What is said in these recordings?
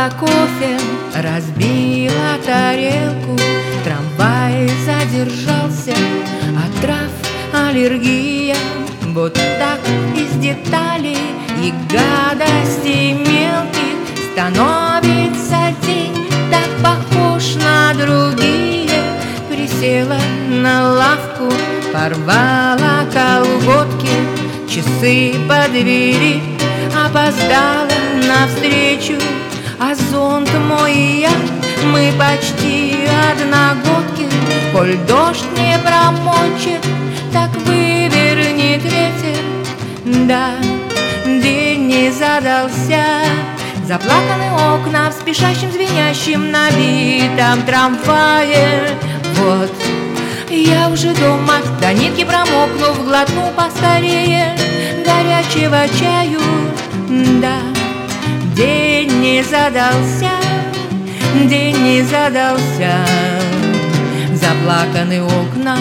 выпила кофе, разбила тарелку. Трамвай задержался, от трав аллергия. Вот так из деталей и гадостей мелких становится день так похож на другие. Присела на лавку, порвала колготки, часы подвели, опоздала навстречу. А зонт мой и я, мы почти одногодки. Коль дождь не промочит, так вывернет ветер. Да, день не задался. Заплаканы окна в спешащем, звенящем, набитом трамвае. Вот я уже дома, до нитки промокнув, глотну поскорее горячего чаю. Да, день не задался, день не задался. Заплаканы окна.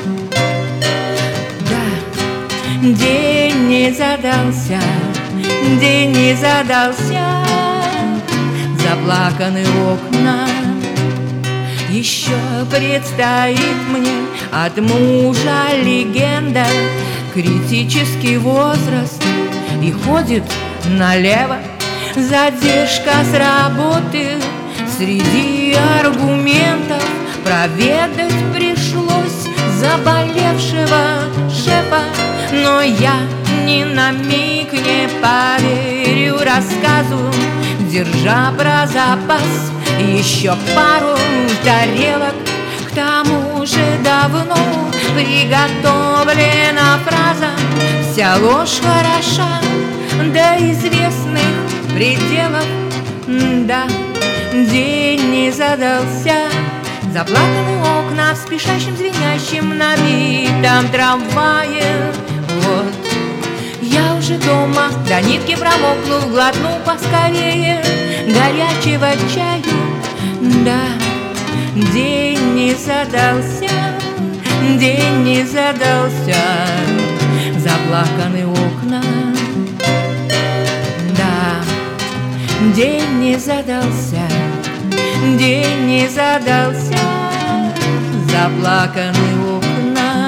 Да, день не задался, день не задался. Заплаканы окна. Еще предстоит мне от мужа легенда, критический возраст и ходит налево. Задержка с работы, среди аргументов проведать пришлось заболевшего шефа. Но я ни на миг не поверю рассказу, держа про запас еще пару тарелок. К тому же давно приготовлена фраза: вся ложь хороша до известных пределов. Да, день не задался. Заплаканы окна в спешащем, звенящем, набитом трамвае. Вот я уже дома, до нитки промокнув, глотну поскорее горячего чаю. Да, день не задался, день не задался. Заплаканы окна. Да, день не задался, день не задался. Заплаканы окна.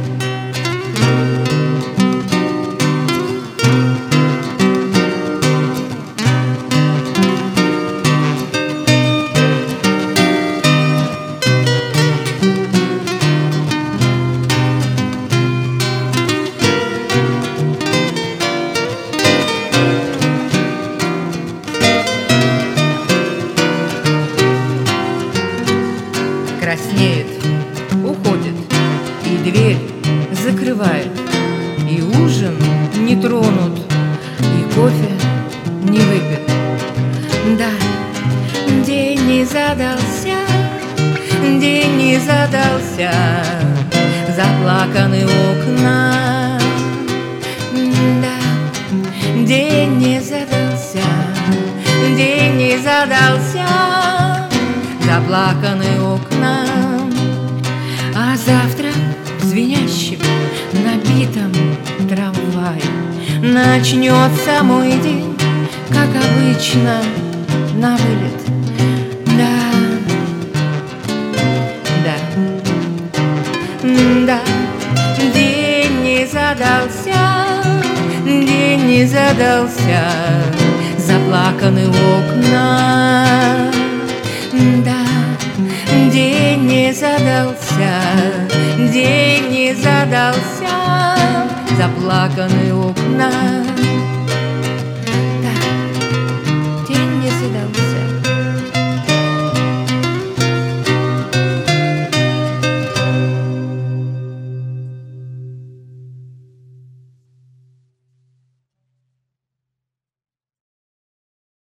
Краснеет, уходит, и дверь закрывает, и ужин не тронут, и кофе не выпит. Да, день не задался, день не задался. Заплаканы окна. Да, день не задался, день не задался. Заплаканы окна. А завтра в звенящем, набитом трамвае начнется мой день, как обычно, на вылет. Да, да, да, день не задался, день не задался. Заплаканы окна. Да, день не задался, день не задался. Заплаканы окна.